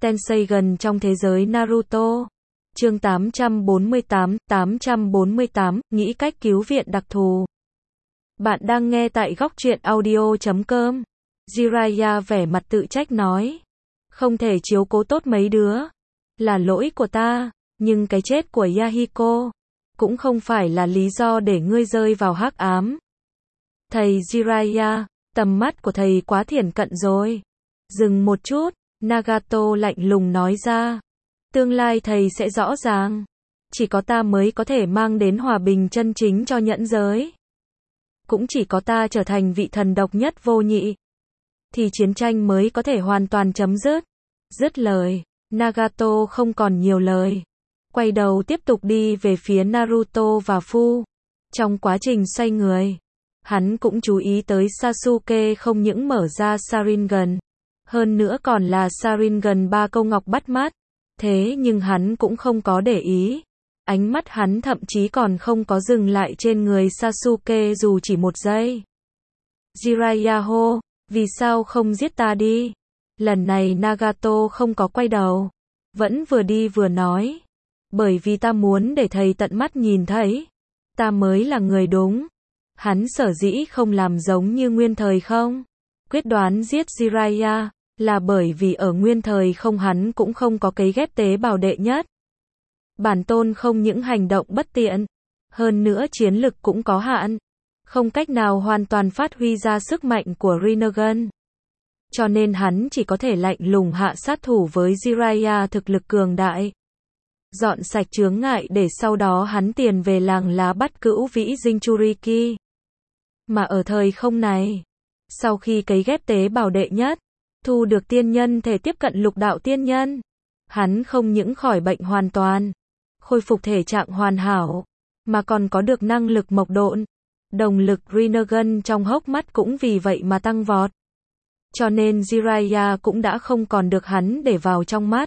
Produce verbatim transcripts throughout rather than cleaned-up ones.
Tensei gần trong thế giới Naruto. Chương tám trăm bốn mươi tám, tám trăm bốn mươi tám, nghĩ cách cứu viện đặc thù. Bạn đang nghe tại góc truyện audio chấm com. Jiraiya vẻ mặt tự trách nói. Không thể chiếu cố tốt mấy đứa. Là lỗi của ta, nhưng cái chết của Yahiko cũng không phải là lý do để ngươi rơi vào hắc ám. Thầy Jiraiya, tầm mắt của thầy quá thiển cận rồi. Dừng một chút, Nagato lạnh lùng nói ra. Tương lai thầy sẽ rõ ràng. Chỉ có ta mới có thể mang đến hòa bình chân chính cho nhẫn giới. Cũng chỉ có ta trở thành vị thần độc nhất vô nhị. Thì chiến tranh mới có thể hoàn toàn chấm dứt. Dứt lời, Nagato không còn nhiều lời. Quay đầu tiếp tục đi về phía Naruto và Fu. Trong quá trình xoay người, hắn cũng chú ý tới Sasuke không những mở ra Sharingan, hơn nữa còn là Sharingan ba câu ngọc bắt mắt. Thế nhưng hắn cũng không có để ý. Ánh mắt hắn thậm chí còn không có dừng lại trên người Sasuke dù chỉ một giây. Jiraiya hô, vì sao không giết ta đi? Lần này Nagato không có quay đầu. Vẫn vừa đi vừa nói. Bởi vì ta muốn để thầy tận mắt nhìn thấy. Ta mới là người đúng. Hắn sở dĩ không làm giống như nguyên thời không? Quyết đoán giết Jiraiya, là bởi vì ở nguyên thời không hắn cũng không có cấy ghép tế bào đệ nhất. Bản tôn không những hành động bất tiện, hơn nữa chiến lực cũng có hạn. Không cách nào hoàn toàn phát huy ra sức mạnh của Rinnegan. Cho nên hắn chỉ có thể lạnh lùng hạ sát thủ với Jiraiya thực lực cường đại. Dọn sạch chướng ngại để sau đó hắn tiền về làng lá bắt cữu vĩ Jinchuriki. Mà ở thời không này, sau khi cấy ghép tế bào đệ nhất, thu được tiên nhân thể tiếp cận lục đạo tiên nhân, hắn không những khỏi bệnh hoàn toàn, khôi phục thể trạng hoàn hảo, mà còn có được năng lực mộc độn. Đồng lực Rinnegan trong hốc mắt cũng vì vậy mà tăng vọt. Cho nên Jiraiya cũng đã không còn được hắn để vào trong mắt.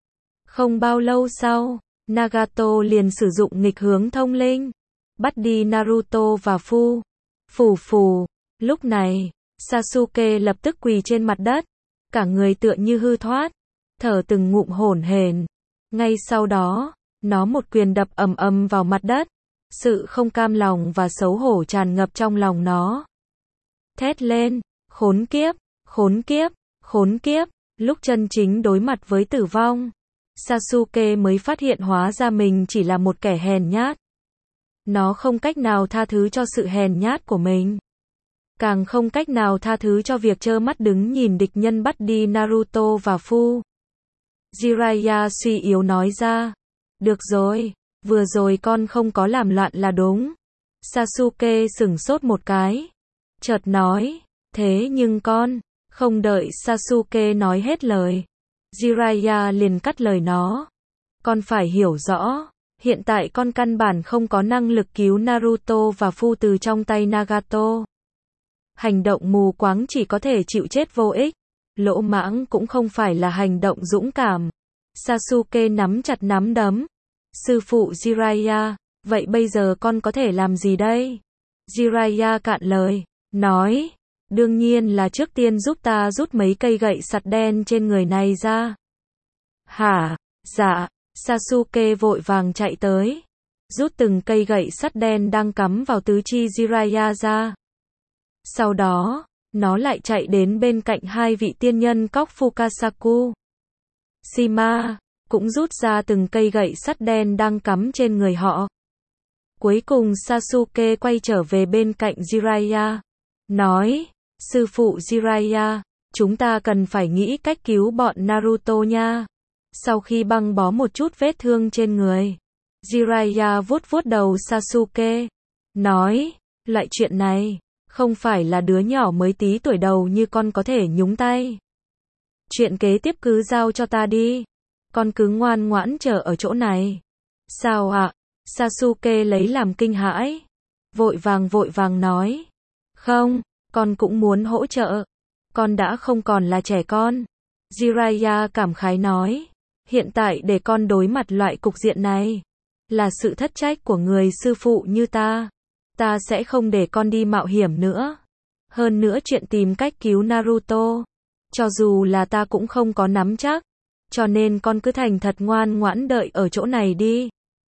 Không bao lâu sau, Nagato liền sử dụng nghịch hướng thông linh, bắt đi Naruto và Fu. Phù phù, lúc này, Sasuke lập tức quỳ trên mặt đất, cả người tựa như hư thoát, thở từng ngụm hổn hển. Ngay sau đó, nó một quyền đập ầm ầm vào mặt đất, sự không cam lòng và xấu hổ tràn ngập trong lòng nó. Thét lên, khốn kiếp, khốn kiếp, khốn kiếp, lúc chân chính đối mặt với tử vong, Sasuke mới phát hiện hóa ra mình chỉ là một kẻ hèn nhát. Nó không cách nào tha thứ cho sự hèn nhát của mình. Càng không cách nào tha thứ cho việc trơ mắt đứng nhìn địch nhân bắt đi Naruto và Fu. Jiraiya suy yếu nói ra. Được rồi, vừa rồi con không có làm loạn là đúng. Sasuke sửng sốt một cái. Chợt nói, thế nhưng con, không đợi Sasuke nói hết lời. Jiraiya liền cắt lời nó. Con phải hiểu rõ, hiện tại con căn bản không có năng lực cứu Naruto và Fu từ trong tay Nagato. Hành động mù quáng chỉ có thể chịu chết vô ích. Lỗ mãng cũng không phải là hành động dũng cảm. Sasuke nắm chặt nắm đấm. Sư phụ Jiraiya, vậy bây giờ con có thể làm gì đây? Jiraiya cạn lời, nói, đương nhiên là trước tiên giúp ta rút mấy cây gậy sắt đen trên người này ra. Hả? Dạ. Sasuke vội vàng chạy tới, rút từng cây gậy sắt đen đang cắm vào tứ chi Jiraiya ra. Sau đó, nó lại chạy đến bên cạnh hai vị tiên nhân cóc Fukasaku. Shima cũng rút ra từng cây gậy sắt đen đang cắm trên người họ. Cuối cùng Sasuke quay trở về bên cạnh Jiraiya, nói, sư phụ Jiraiya, chúng ta cần phải nghĩ cách cứu bọn Naruto nha. Sau khi băng bó một chút vết thương trên người, Jiraiya vuốt vuốt đầu Sasuke, nói, loại chuyện này, không phải là đứa nhỏ mới tí tuổi đầu như con có thể nhúng tay. Chuyện kế tiếp cứ giao cho ta đi. Con cứ ngoan ngoãn chờ ở chỗ này. Sao ạ? Sasuke lấy làm kinh hãi. Vội vàng vội vàng nói. Không, con cũng muốn hỗ trợ. Con đã không còn là trẻ con. Jiraiya cảm khái nói. Hiện tại để con đối mặt loại cục diện này, là sự thất trách của người sư phụ như ta. Ta sẽ không để con đi mạo hiểm nữa. Hơn nữa chuyện tìm cách cứu Naruto, cho dù là ta cũng không có nắm chắc. cho nên con cứ thành thật ngoan ngoãn đợi ở chỗ này đi.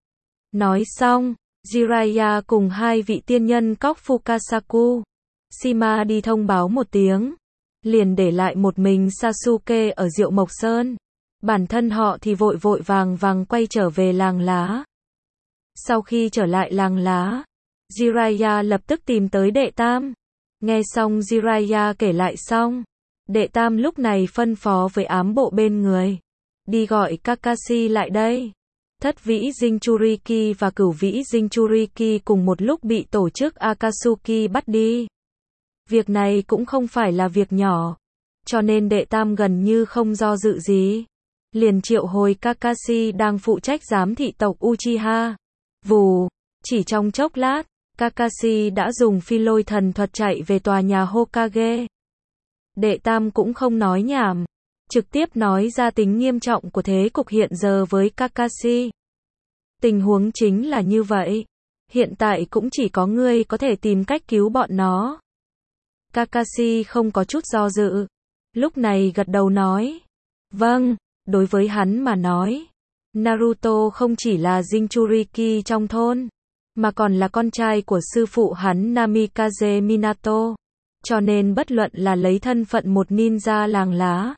Nói xong, Jiraiya cùng hai vị tiên nhân cóc Fukasaku, Shima đi thông báo một tiếng, liền để lại một mình Sasuke ở Diệu Mộc Sơn. Bản thân họ thì vội vội vàng vàng quay trở về làng lá. Sau khi trở lại làng lá, Jiraiya lập tức tìm tới đệ tam. Nghe xong Jiraiya kể lại xong, đệ tam lúc này phân phó với ám bộ bên người, đi gọi Kakashi lại đây. Thất vĩ Jinchuriki và cửu vĩ Jinchuriki cùng một lúc bị tổ chức Akatsuki bắt đi. Việc này cũng không phải là việc nhỏ, cho nên đệ tam gần như không do dự gì, liền triệu hồi Kakashi đang phụ trách giám thị tộc Uchiha. Vù, chỉ trong chốc lát, Kakashi đã dùng phi lôi thần thuật chạy về tòa nhà Hokage. Đệ tam cũng không nói nhảm, trực tiếp nói ra tính nghiêm trọng của thế cục hiện giờ với Kakashi. Tình huống chính là như vậy, hiện tại cũng chỉ có ngươi có thể tìm cách cứu bọn nó. Kakashi không có chút do dự, lúc này gật đầu nói, vâng, đối với hắn mà nói, Naruto không chỉ là Jinchuriki trong thôn, mà còn là con trai của sư phụ hắn Namikaze Minato, cho nên bất luận là lấy thân phận một ninja làng lá,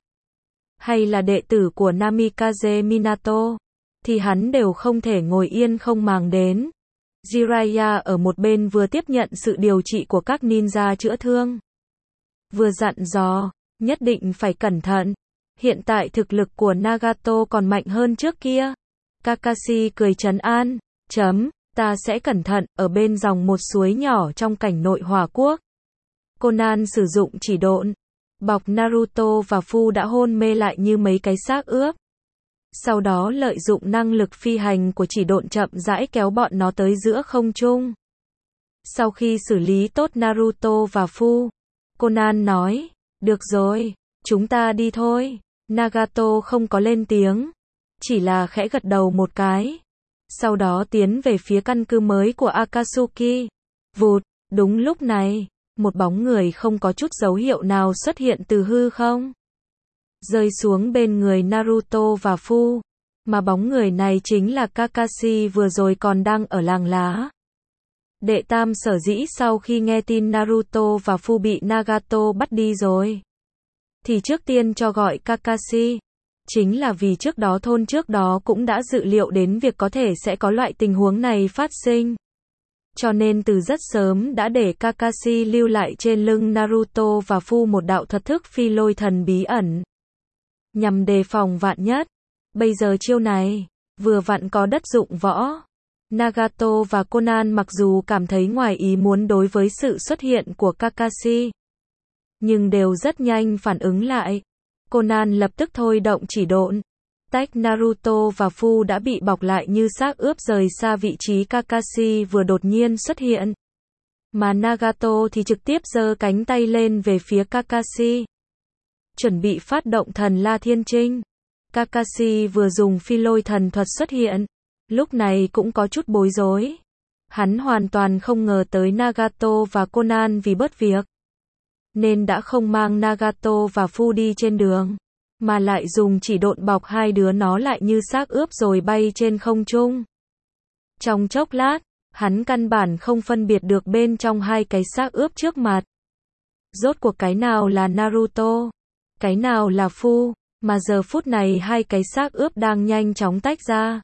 hay là đệ tử của Namikaze Minato, thì hắn đều không thể ngồi yên không màng đến. Jiraiya ở một bên vừa tiếp nhận sự điều trị của các ninja chữa thương, vừa dặn dò, nhất định phải cẩn thận. Hiện tại thực lực của Nagato còn mạnh hơn trước kia. Kakashi cười trấn an, chấm, ta sẽ cẩn thận, ở bên dòng một suối nhỏ trong cảnh nội Hỏa Quốc. Conan sử dụng chỉ độn, bọc Naruto và Fu đã hôn mê lại như mấy cái xác ướp. Sau đó lợi dụng năng lực phi hành của chỉ độn chậm rãi kéo bọn nó tới giữa không trung. Sau khi xử lý tốt Naruto và Fu, Conan nói, được rồi, chúng ta đi thôi. Nagato không có lên tiếng, chỉ là khẽ gật đầu một cái. Sau đó tiến về phía căn cứ mới của Akatsuki. Vụt, đúng lúc này, một bóng người không có chút dấu hiệu nào xuất hiện từ hư không, rơi xuống bên người Naruto và Fu, mà bóng người này chính là Kakashi vừa rồi còn đang ở làng lá. Đệ tam sở dĩ sau khi nghe tin Naruto và Fu bị Nagato bắt đi rồi, thì trước tiên cho gọi Kakashi, chính là vì trước đó thôn trước đó cũng đã dự liệu đến việc có thể sẽ có loại tình huống này phát sinh. Cho nên từ rất sớm đã để Kakashi lưu lại trên lưng Naruto và Fu một đạo thuật thức phi lôi thần bí ẩn, nhằm đề phòng vạn nhất. Bây giờ chiêu này, vừa vặn có đất dụng võ. Nagato và Conan mặc dù cảm thấy ngoài ý muốn đối với sự xuất hiện của Kakashi, nhưng đều rất nhanh phản ứng lại. Conan lập tức thôi động chỉ độn, tách Naruto và Fu đã bị bọc lại như xác ướp rời xa vị trí Kakashi vừa đột nhiên xuất hiện. Mà Nagato thì trực tiếp giơ cánh tay lên về phía Kakashi, chuẩn bị phát động thần La Thiên Trinh. Kakashi vừa dùng phi lôi thần thuật xuất hiện, lúc này cũng có chút bối rối. Hắn hoàn toàn không ngờ tới Nagato và Conan vì bớt việc, nên đã không mang Nagato và Fu đi trên đường, mà lại dùng chỉ độn bọc hai đứa nó lại như xác ướp rồi bay trên không trung. Trong chốc lát, hắn căn bản không phân biệt được bên trong hai cái xác ướp trước mặt, rốt cuộc cái nào là Naruto, cái nào là Fu, mà giờ phút này hai cái xác ướp đang nhanh chóng tách ra.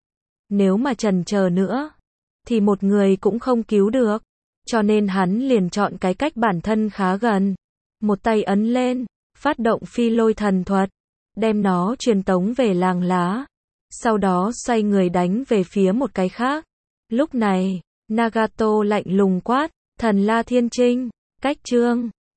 Nếu mà chần chờ nữa, thì một người cũng không cứu được, cho nên hắn liền chọn cái cách bản thân khá gần. Một tay ấn lên, phát động phi lôi thần thuật, đem nó truyền tống về làng lá, sau đó xoay người đánh về phía một cái khác. Lúc này, Nagato lạnh lùng quát, thần La Thiên Trinh, cách chương